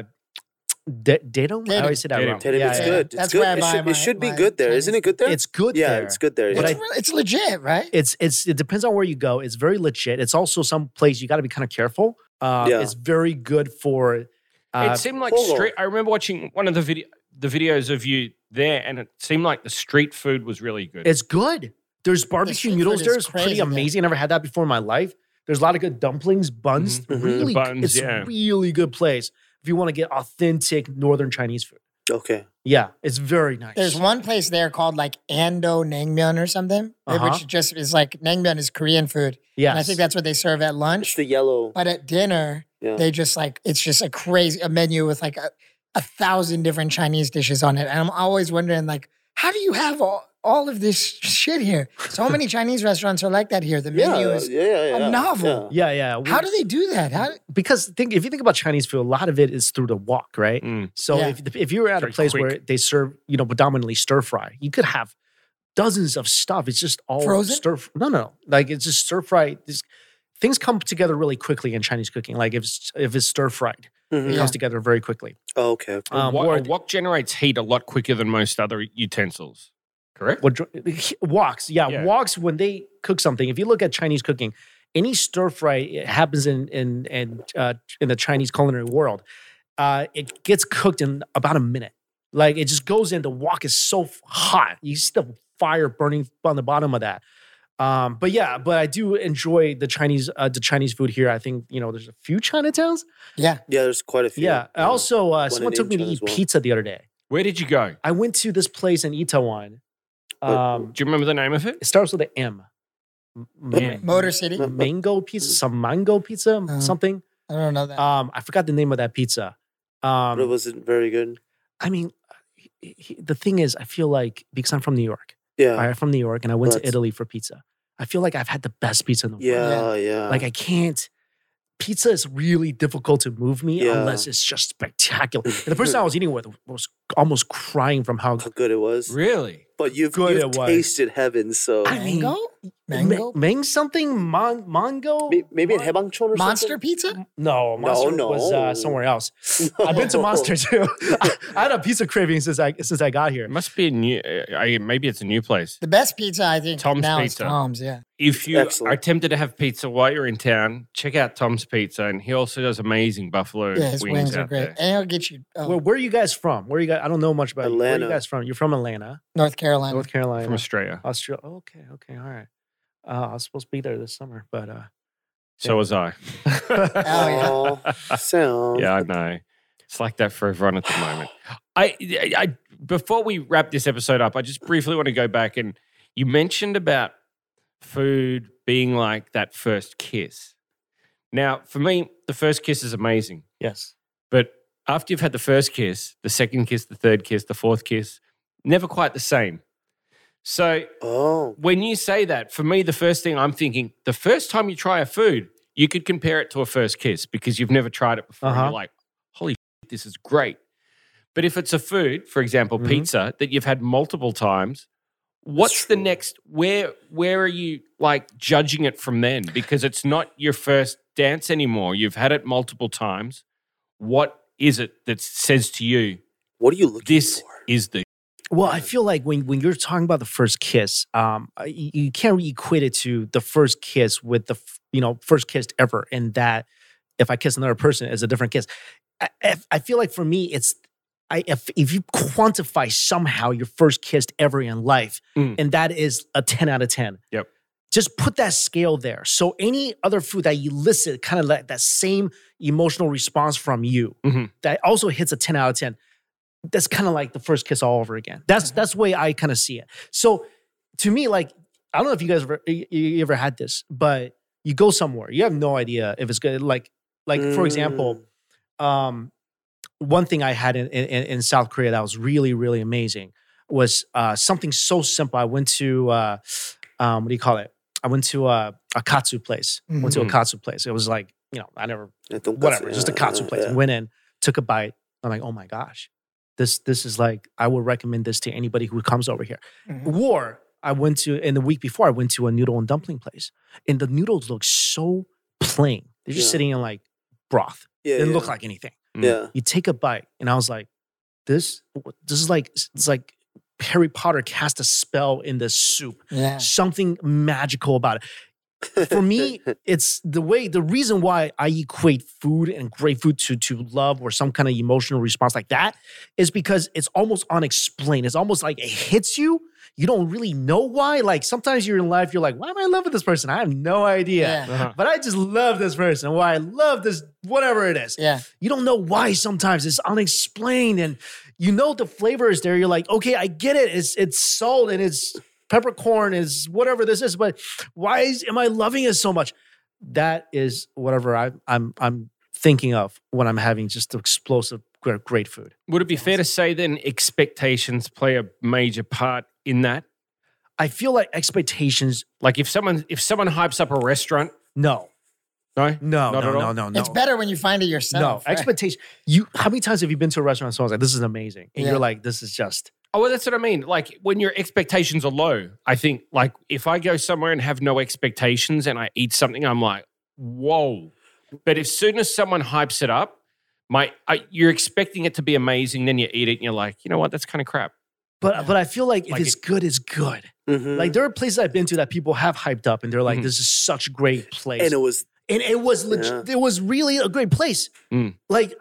Datum? I always say that Datum. wrong. Tatum, it's yeah. good. That's it's good. where I It buy should, my- it should be my good there. Chinese Isn't it good there? It's good yeah, there. it's good there. But Yeah. It's legit, right? It depends on where you go. It's very legit. It's also some place you got to be kind of careful. Yeah. It's very good for. It seemed like hold on. street. I remember watching one of the videos of you there, and it seemed like the street food was really good. It's good. There's barbecue street noodles food there. is It's pretty crazy there. amazing. I never had that before in my life. There's a lot of good dumplings, buns. Mhm. Really, The buns, it's yeah. a really good place if you want to get authentic Northern Chinese food. Okay. Yeah, it's very nice. There's one place there called like Ando Naengmyeon or something, Uh-huh. which just is like Naengmyeon is Korean food. Yes. And I think that's what they serve at It's lunch. the yellow. But at dinner, Yeah. they just like, it's just a menu with like 1,000 different Chinese dishes on it. And I'm always wondering, like, how do you have all of this shit here? So many Chinese restaurants are like that here. The menu is yeah. a novel. yeah. How do they do that? Because if you think about Chinese food, a lot of it is through the wok, right? Mm. So Yeah. if you're at Very a place quick. where they serve, predominantly stir fry, you could have dozens of stuff. It's just all Frozen? No. Like it's just stir fry. Things come together really quickly in Chinese cooking. Like if it's stir fried, it Mhm. comes together very quickly. Oh, okay. okay. A or wok generates heat a lot quicker than most other utensils. Correct? woks, Yeah. woks when they cook something. If you look at Chinese cooking, any stir fry it happens in the Chinese culinary world. It gets cooked in about a minute. Like it just goes in. The wok is so hot. You see the fire burning on the bottom of that. But I do enjoy the Chinese food here. I think there's a few Chinatowns. Yeah. Yeah, there's quite a few. Yeah. Also, someone in took me to Incheon eat as well. pizza the other day. Where did you go? I went to this place in Itaewon. Do you remember the name of it? It starts with an M. Yeah. Motor City. Mango pizza, some mango pizza, something. I don't know that. I forgot the name of that pizza. But it wasn't very good. I mean, the thing is, I feel like because I'm from New York, Yeah. I'm from New York, and I went to That's- Italy for pizza. I feel like I've had the best pizza in the world. Yeah. Like I can't. Pizza is really difficult to move me Yeah. unless it's just spectacular. And the person I was eating with was almost crying from how how good it was. Really? But you've good it was. tasted heaven, so I mean, Mango? Mang something mango. maybe in Hebangchon or Monster something. pizza? No, Monster No. was somewhere else. I've been to Monster too. I had a pizza craving since I got here. It must be a new, maybe it's a new place. The best pizza, I think, Tom's now Pizza. is Tom's, yeah. If you Excellent. are tempted to have pizza while you're in town, check out Tom's Pizza. And he also does amazing buffalo Yeah, his wings are out great. there. And he'll get you Where are you guys from? Where are you guys? I don't know much about you. Where are you Atlanta. guys from? You're from Atlanta, North Carolina. North Carolina, From Australia. Australia. Okay, all right. I was supposed to be there this summer, but So was I. Oh, Oh, Sam. Yeah, I know. It's like that for everyone at the moment. I before we wrap this episode up, I just briefly want to go back and you mentioned about food being like that first kiss. Now, for me, the first kiss is amazing, yes, but after you've had the first kiss, the second kiss, the third kiss, the fourth kiss, never quite the same. So Oh. when you say that, for me, the first thing I'm thinking, the first time you try a food, you could compare it to a first kiss because you've never tried it before. And Uh-huh. you're like, holy shit, this is great. But if it's a food, for example, Mhm. pizza, that you've had multiple times, what's the true. next, where are you like judging it from then? Because it's not your first dance anymore. You've had it multiple times. What is it that says to you, What are you looking this for? is the well, I feel like when you're talking about the first kiss, you can't really equate it to the first kiss with the first kiss ever, and that if I kiss another person, it's a different kiss. I feel like for me, it's if you quantify somehow your first kiss ever in life, Mm. and that is a 10 out of 10. Yep. Just put that scale there. So any other food that elicit kind of like that same emotional response from you, Mhm. that also hits a 10 out of 10. That's kind of like the first kiss all over again. That's the way I kind of see it. So to me, like I don't know if you guys you ever had this, but you go somewhere, you have no idea if it's good. Like for example, one thing I had in South Korea that was really, really amazing was something so simple. I went to what do you call it? I went to a katsu place. Went to a katsu place. It was like, whatever, just a katsu place. Yeah. Went in, took a bite. I'm like, oh my gosh, this is like, I would recommend this to anybody who comes over here. Or I went to, in the week before, I went to a noodle and dumpling place, and the noodles look so plain. They're just sitting in like broth. Yeah, Didn't look like anything. Yeah. You take a bite, and I was like, this is like, it's like Harry Potter cast a spell in this soup. Yeah. Something magical about it. For me, it's the reason why I equate food and great food to love or some kind of emotional response like that is because it's almost unexplained. It's almost like it hits you. You don't really know why. Like sometimes you're in life, you're like, why am I loving this person? I have no idea. Yeah. But I just love this person. Why I love this, whatever it is. Yeah. You don't know why sometimes. It's unexplained. And you know the flavor is there. You're like, okay, I get it. It's salt and it's peppercorn, is whatever this is. But why am I loving it so much? That is whatever I'm thinking of when I'm having just explosive, great food. Would it be fair to say then expectations play a major part in that? I feel like expectations. Like if someone hypes up a restaurant, No. no, No, Not at all? no. It's better when you find it No, yourself. right? expectation. How many times have you been to a restaurant and someone's like, this is amazing? And Yeah. you're like, this is just. Oh, well, that's what I mean. Like when your expectations are low, I think like if I go somewhere and have no expectations and I eat something, I'm like, whoa. But as soon as someone hypes it up, you're expecting it to be amazing. Then you eat it and you're like, you know what? That's kind of crap. But I feel like if Like it's good, it's good. Mhm. Like there are places I've been to that people have hyped up and they're like, this is such a great place. and it was legit. It was really a great place. Mm. Like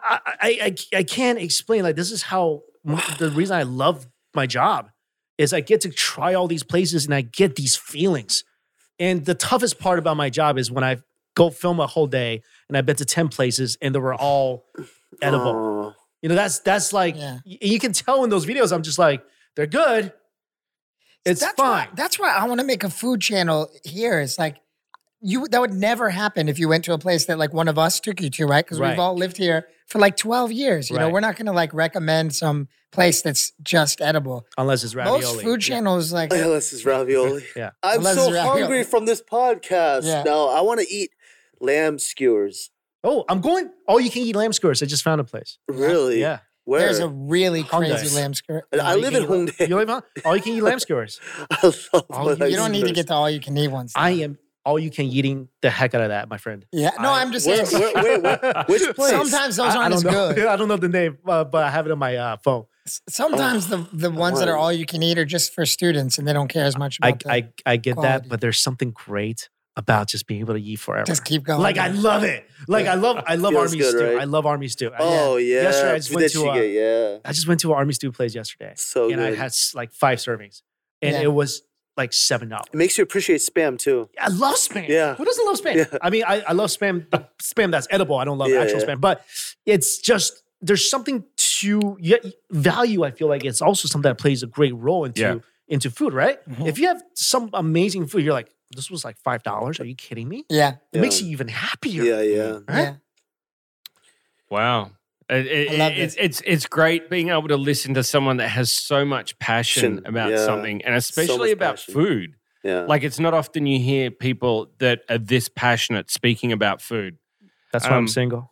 I can't explain. Like this is how the reason I love my job is I get to try all these places and I get these feelings. And the toughest part about my job is when I go film a whole day and I've been to 10 places and they were all edible. That's like you can tell in those videos. I'm just like, they're good. It's fine. That's why I want to make a food channel here. It's like that would never happen if you went to a place that like one of us took you to, right? Because Right. we've all lived here for like 12 years. You know, Right. we're not going to like recommend some place that's just edible. Unless it's ravioli. Most food channels like Unless it's ravioli. Yeah. I'm Unless so it's ravioli. hungry from this podcast. Yeah. No, I want to eat lamb skewers. Oh, I'm going. Oh, you can eat lamb skewers. I just found a place. Really? Yeah. Where? there's a really crazy Hyundai. lamb skirt. I live in Hongdae. You live on? Oh, you can eat lamb skewers. I love Oh, lamb You don't need to skewers. get to all you can eat ones. I am all you can eating the heck out of that, my friend. Yeah. No, I'm just saying. Which place? Sometimes those aren't as don't know. good. I don't know the name, but I have it on my phone. Sometimes the ones that are all you can eat are just for students and they don't care as much about I get quality. that, but there's something great about just being able to eat forever. Just keep going. Like I love it. Like I love Feels army good, stew. right? I love army stew. Oh yeah. Yesterday I just went to yeah. I just went to an army stew place yesterday, So and good. I had like 5 servings, and Yeah. it was like $7. It makes you appreciate spam too. I love spam. Yeah. Who doesn't love spam? Yeah. I mean, I love spam. The spam that's edible. I don't love Yeah, actual yeah. spam, but it's just there's something to value. I feel like it's also something that plays a great role into food, right? Mhm. If you have some amazing food, you're like, this was like $5. Are you kidding me? Yeah. It makes you even happier. Yeah, yeah. Right? Yeah. Wow. I love It's great being able to listen to someone that has so much passion about Yeah. something, and especially much about passion. food. Yeah. Like it's not often you hear people that are this passionate speaking about food. That's why I'm Um, single.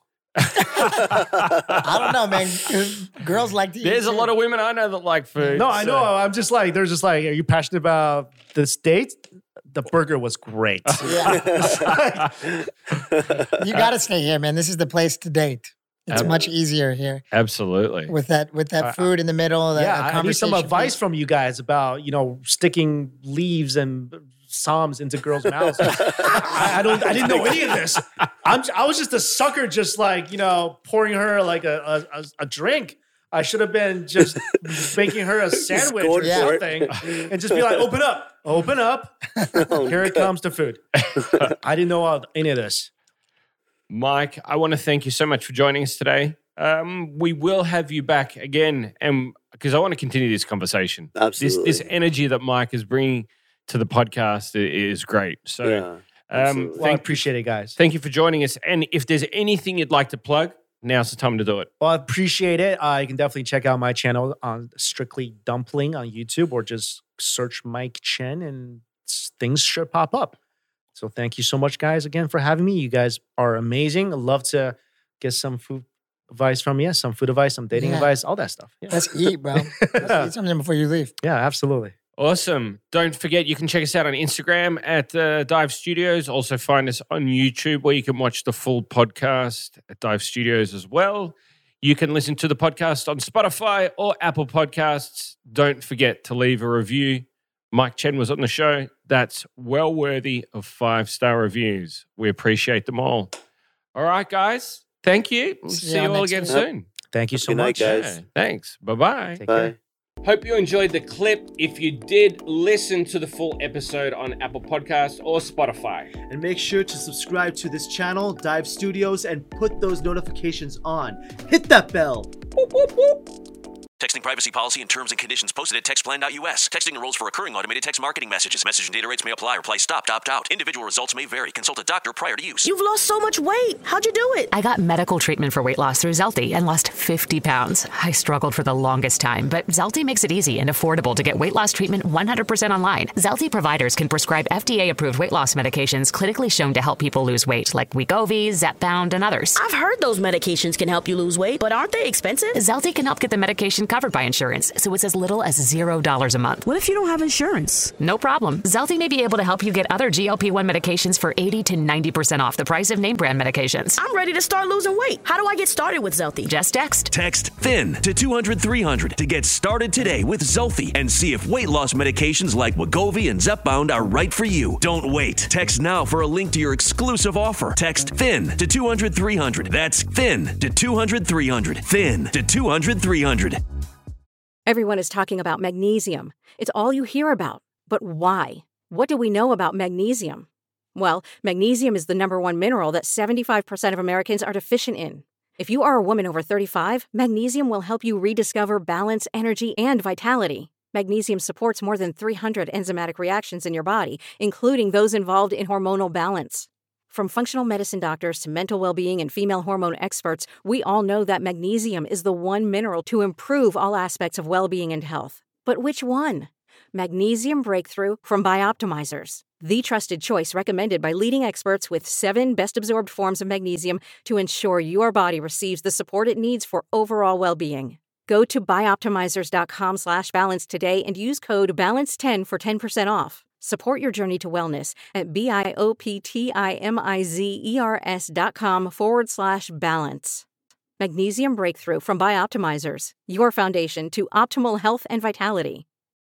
I don't know, man. Girls like to eat. There's a too. lot of women I know that like food. No, I so- know. I'm just like, they're just like, are you passionate about this date? The burger was great. Yeah. You got to stay here, man. This is the place to date. It's much easier here Absolutely. with that food in the food. That Yeah, I need some conversation advice piece. from you guys about sticking leaves and psalms into girls' mouths. I didn't know any of this. I was just a sucker, just like pouring her like a drink. I should have been just making her a sandwich or going for it. something, and just be like, "Open up, open up! Here it comes to food." I didn't know any of this. Mike, I want to thank you so much for joining us today. We will have you back again, and because I want to continue this conversation. Absolutely. This energy that Mike is bringing to the podcast is great. So Yeah. absolutely. Well, I appreciate it, guys. thank you for joining us. And if there's anything you'd like to plug, now's the time to do it. Well, I appreciate it. You can definitely check out my channel on Strictly Dumpling on YouTube, or just search Mike Chen and things should pop up. So thank you so much, guys, again for having me. You guys are amazing. I'd love to get some food advice from you, some food advice, some dating Yeah. advice, all that stuff. Yeah, Let's eat, bro. Let's eat something before you leave. yeah, absolutely. Awesome. Don't forget, you can check us out on Instagram at Dive Studios. Also find us on YouTube, where you can watch the full podcast at Dive Studios as well. You can listen to the podcast on Spotify or Apple Podcasts. Don't forget to leave a review. Mike Chen was on the show. That's well worthy of 5-star reviews. We appreciate them all. All right, guys. Thank you. We'll see you all next again week. soon. Thank you so Good night, much. guys. Yeah, thanks. Bye-bye. Take Bye. care. Hope you enjoyed the clip. If you did, listen to the full episode on Apple Podcasts or Spotify. And make sure to subscribe to this channel, Dive Studios, and put those notifications on. Hit that bell. Whoop, whoop, whoop. Texting privacy policy and terms and conditions posted at textplan.us. Texting enrolls for recurring automated text marketing messages. Message and data rates may apply. Reply stopped, opt out. Individual results may vary. Consult a doctor prior to use. You've lost so much weight. How'd you do it? I got medical treatment for weight loss through Zelty and lost 50 pounds. I struggled for the longest time, but Zelty makes it easy and affordable to get weight loss treatment 100% online. Zelty providers can prescribe FDA-approved weight loss medications clinically shown to help people lose weight, like Wegovy, Zepbound, and others. I've heard those medications can help you lose weight, but aren't they expensive? Zelty can help get the medication covered by insurance, so it's as little as $0 a month. What if you don't have insurance? No problem. Zelty may be able to help you get other GLP-1 medications for 80 to 90% off the price of name brand medications. I'm ready to start losing weight. How do I get started with Zelty? Just text. Text THIN to 200-300 to get started today with Zelty and see if weight loss medications like Wegovy and Zepbound are right for you. Don't wait. Text now for a link to your exclusive offer. Text THIN to 200-300. That's THIN to 200-300. THIN to 200-300. Everyone is talking about magnesium. It's all you hear about. But why? What do we know about magnesium? Well, magnesium is the #1 mineral that 75% of Americans are deficient in. If you are a woman over 35, magnesium will help you rediscover balance, energy, and vitality. Magnesium supports more than 300 enzymatic reactions in your body, including those involved in hormonal balance. From functional medicine doctors to mental well-being and female hormone experts, we all know that magnesium is the one mineral to improve all aspects of well-being and health. But which one? Magnesium Breakthrough from Bioptimizers, the trusted choice recommended by leading experts with 7 best-absorbed forms of magnesium to ensure your body receives the support it needs for overall well-being. Go to bioptimizers.com/balance today and use code BALANCE10 for 10% off. Support your journey to wellness at bioptimizers.com/balance. Magnesium Breakthrough from Bioptimizers, your foundation to optimal health and vitality.